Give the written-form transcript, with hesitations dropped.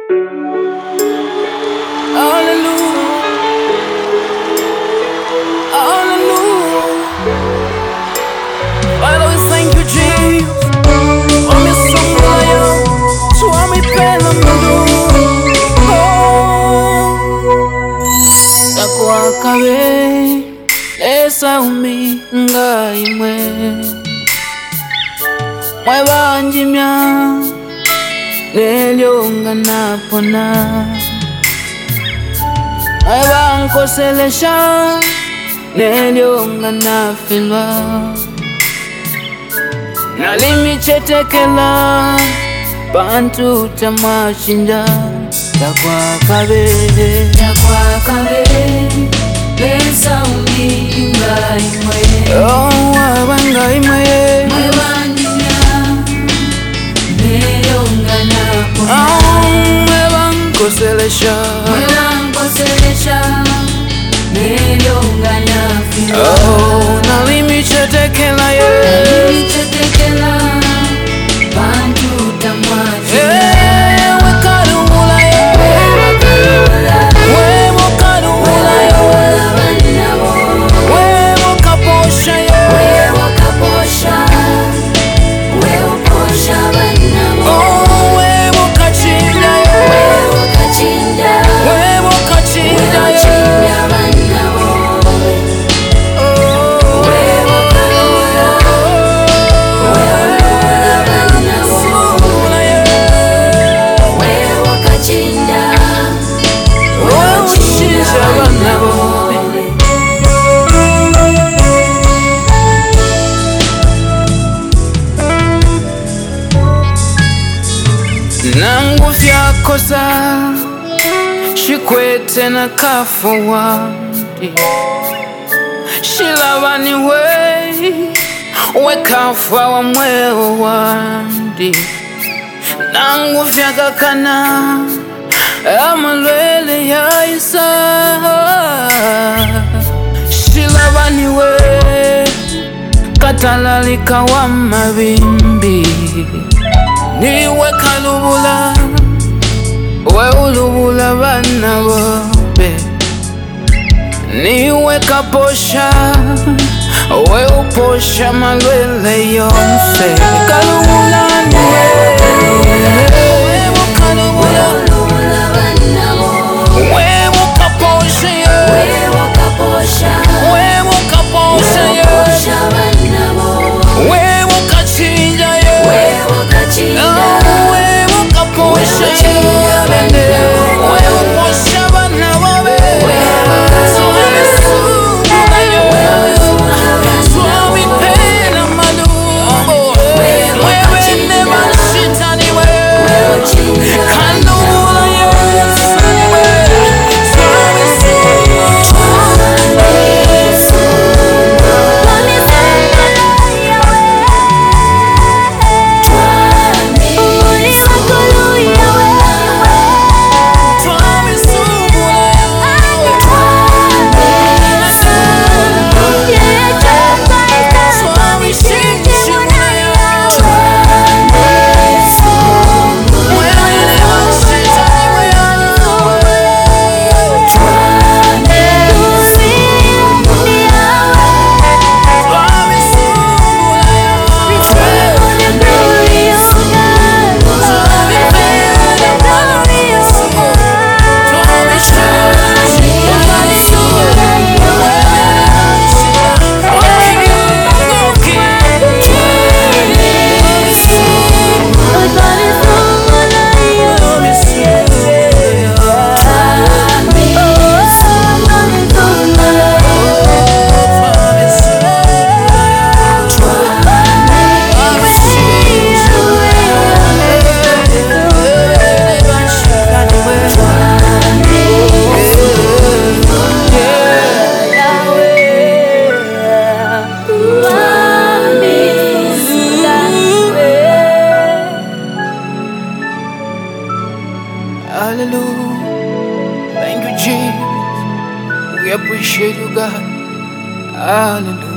Hallelujah, hallelujah. Father, we thank you, Jesus. Wami songoyo, swami pela mudu. Takwakabe, esa umi ngai mwe. Mwe banjimya, nelyonga napona. Mwe bankoselesha, nelyonga nafilwa. Nalimichetekela bantu tamashinja. Takwakabe, lesa umi ngai mwe. oh abangai mwe. Mwe banjimya, nelyonga napona. Mwe bankoselesha, Mwe bankoselesha, nelyonga nafilwa. oh nalimichetekela Nalimichetekela bantu tamashinja. wekarubula wemukarubula wemukaposha wemukachinja nangu vyakosa shikwete na kafu wandi shilabani wekafa wa mweo wandi nangu vyakakana amalwele ya isa shilabani katalalika wa mabimbi niwe kalubula we ulubula bana bobe niwe kaposha we uposha malwele yonse kalubula niwe kalubula we ukaposha we ukaposha we ukachinja Hallelujah. Thank you, Jesus. We appreciate you, God. Hallelujah.